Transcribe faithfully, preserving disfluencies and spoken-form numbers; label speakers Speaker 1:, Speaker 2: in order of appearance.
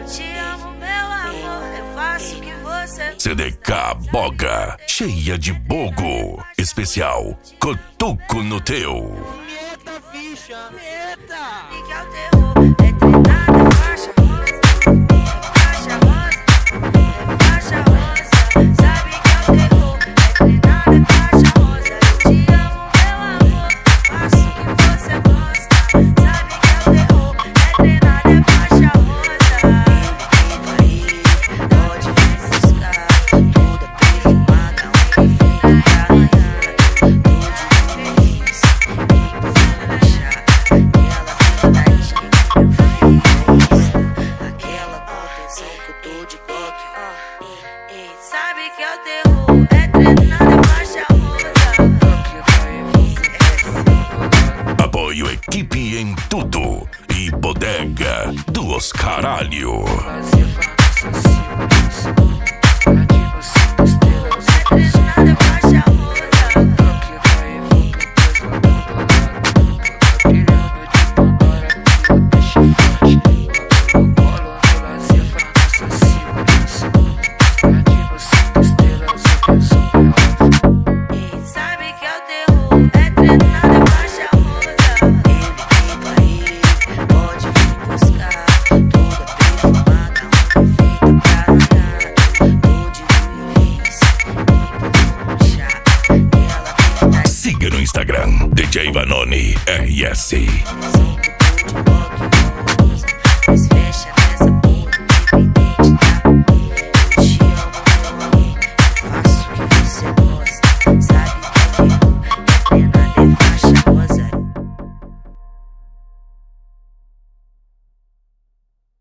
Speaker 1: Eu te amo, meu amor, eu faço o que você...
Speaker 2: C D K Boga, cheia de bogo. Especial Cutuco no Teu.
Speaker 3: Meta, ficha, meta.
Speaker 1: E que é o terror, é treinada, faixa rosa. Faixa rosa, faixa rosa. Sabe que é o terror, é treinada, faixa rosa. Eu te amo, meu amor, faço o que você gosta. Sabe que é o terror, é treinada, faixa rosa. Pode vir buscar, toda perfumada, um efeito pra ganhar. Tudo de feliz, e pra achar. Aquela verdade que eu fiz, aquela proteção que eu tô de toque. Sabe que é o terror, é treinada, faixa rosa.
Speaker 2: Apoio Equipe em Tudo e Bodega dos Caralho.
Speaker 1: Treinada, faixa rosa. Sabe que é o terror, é treinada, faixa rosa. Ele pode vir buscar, toda perfumada, um efeito pra ganhar. Onde tu vens, e pra chá. Ela tem
Speaker 2: Siga no Instagram, D J Vanoni R S.